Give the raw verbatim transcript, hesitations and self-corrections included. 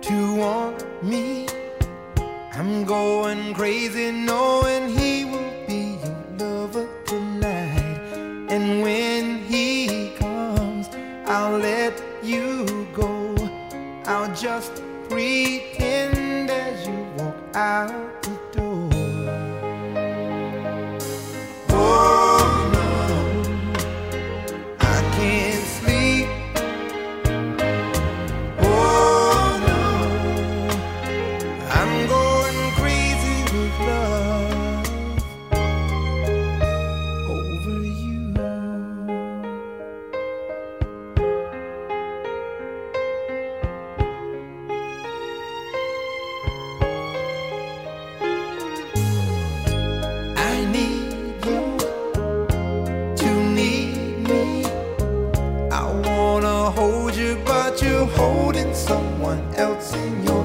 to want me. I'm going crazy knowing he will be your lover tonight. And when he comes, I'll let you go. I'll just pretend as you walk out the door. Oh no, I can't sleep. Oh no, I'm going crazy with love over you. I need you to need me. I wanna hold you, but you're holding someone else in your